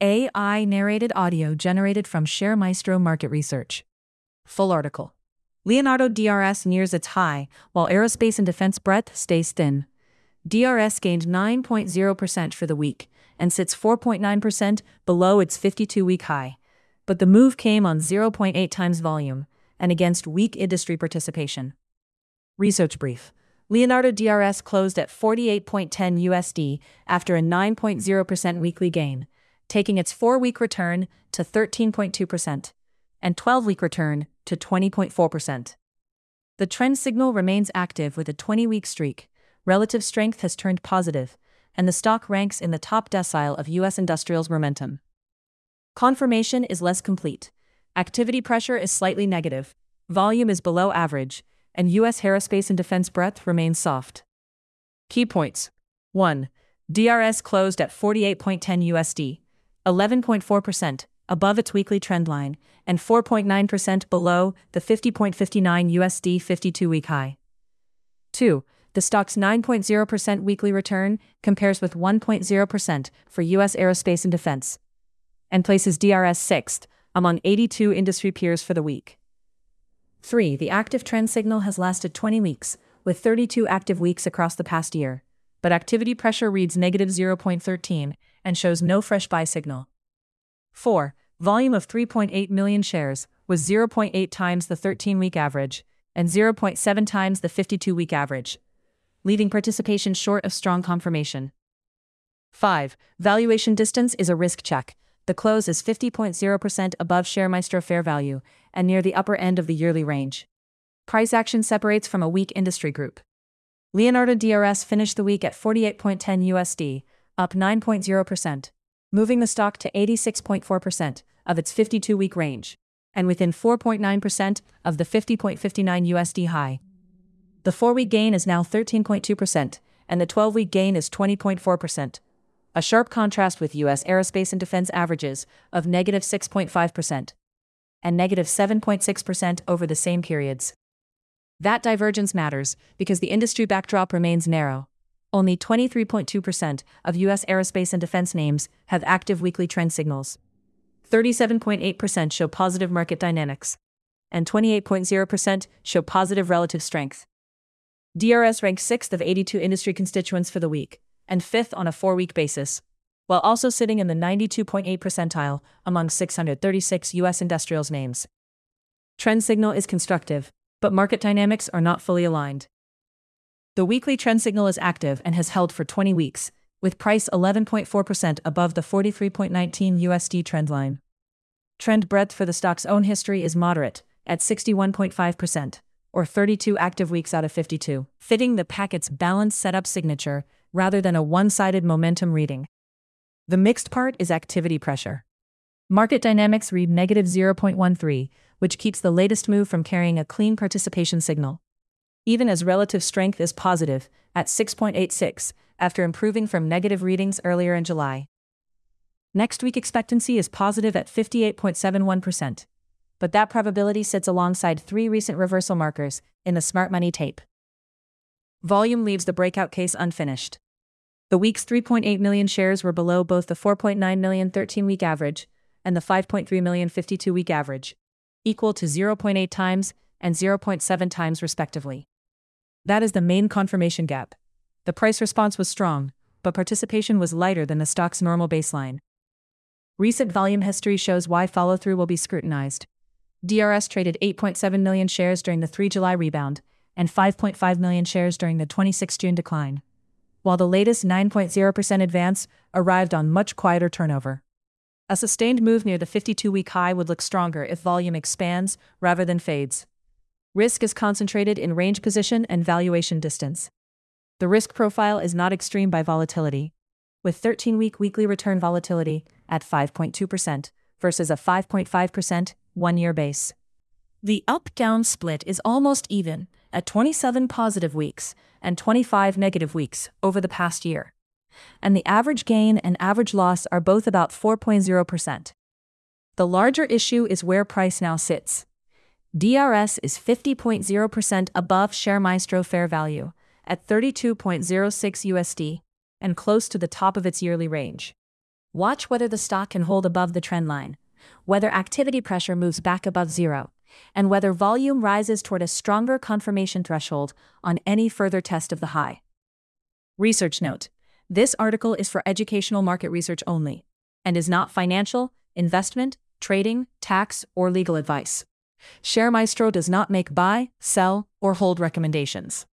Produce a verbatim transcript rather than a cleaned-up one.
A I-narrated audio generated from ShareMaestro Market Research. Full article. Leonardo D R S nears its high, while aerospace and defense breadth stays thin. D R S gained nine point zero percent for the week and sits four point nine percent below its fifty-two-week high. But the move came on zero point eight times volume and against weak industry participation. Research brief. Leonardo D R S closed at forty-eight point one zero U S D after a nine point zero percent weekly gain, taking its four-week return to thirteen point two percent and twelve-week return to twenty point four percent. The trend signal remains active with a twenty-week streak. Relative strength has turned positive, and the stock ranks in the top decile of U S industrials momentum. Confirmation is less complete. Activity pressure is slightly negative, volume is below average, and U S aerospace and defense breadth remains soft. Key points. one. D R S closed at forty-eight point one zero U S D, eleven point four percent above its weekly trend line, and four point nine percent below the fifty point five nine U S D fifty-two-week high. two. The stock's nine point zero percent weekly return compares with one point zero percent for U S aerospace and defense, and places D R S sixth among eighty-two industry peers for the week. three. The active trend signal has lasted twenty weeks, with thirty-two active weeks across the past year, but activity pressure reads negative zero point one three and shows no fresh buy signal. four. Volume of three point eight million shares was zero point eight times the thirteen-week average and zero point seven times the fifty-two-week average, leaving participation short of strong confirmation. five. Valuation distance is a risk check. The close is fifty point zero percent above ShareMaestro fair value and near the upper end of the yearly range. Price action separates from a weak industry group. Leonardo D R S finished the week at forty-eight point one zero U S D, up nine point zero percent, moving the stock to eighty-six point four percent of its fifty-two-week range, and within four point nine percent of the fifty point five nine U S D high. The four-week gain is now thirteen point two percent, and the twelve-week gain is twenty point four percent. A sharp contrast with U S aerospace and defense averages of negative six point five percent and negative seven point six percent over the same periods. That divergence matters because the industry backdrop remains narrow. Only twenty-three point two percent of U S aerospace and defense names have active weekly trend signals. thirty-seven point eight percent show positive market dynamics, and twenty-eight point zero percent show positive relative strength. D R S ranked sixth of eighty-two industry constituents for the week, and fifth on a four-week basis, while also sitting in the ninety-two point eight percentile among six hundred thirty-six U S industrials names. Trend signal is constructive, but market dynamics are not fully aligned. The weekly trend signal is active and has held for twenty weeks, with price eleven point four percent above the forty-three point one nine U S D trend line. Trend breadth for the stock's own history is moderate, at sixty-one point five percent, or thirty-two active weeks out of fifty-two, fitting the packet's balanced setup signature rather than a one-sided momentum reading. The mixed part is activity pressure. Market dynamics read negative zero point one three, which keeps the latest move from carrying a clean participation signal, even as relative strength is positive, at six point eight six, after improving from negative readings earlier in July. Next week expectancy is positive at fifty-eight point seven one percent, but that probability sits alongside three recent reversal markers in the smart money tape. Volume leaves the breakout case unfinished. The week's three point eight million shares were below both the four point nine million thirteen-week average and the five point three million fifty-two-week average, equal to zero point eight times and zero point seven times respectively. That is the main confirmation gap. The price response was strong, but participation was lighter than the stock's normal baseline. Recent volume history shows why follow-through will be scrutinized. D R S traded eight point seven million shares during the three July rebound and five point five million shares during the twenty-six June decline, while the latest nine point zero percent advance arrived on much quieter turnover. A sustained move near the fifty-two-week high would look stronger if volume expands rather than fades. Risk is concentrated in range position and valuation distance. The risk profile is not extreme by volatility, with thirteen-week weekly return volatility at five point two percent versus a five point five percent one-year base. The up-down split is almost even at twenty-seven positive weeks and twenty-five negative weeks over the past year, and the average gain and average loss are both about four point zero percent. The larger issue is where price now sits. D R S is fifty point zero percent above ShareMaestro fair value at thirty-two point zero six U S D and close to the top of its yearly range. Watch whether the stock can hold above the trend line, whether activity pressure moves back above zero, and whether volume rises toward a stronger confirmation threshold on any further test of the high. Research note: this article is for educational market research only and is not financial, investment, trading, tax, or legal advice. ShareMaestro does not make buy, sell, or hold recommendations.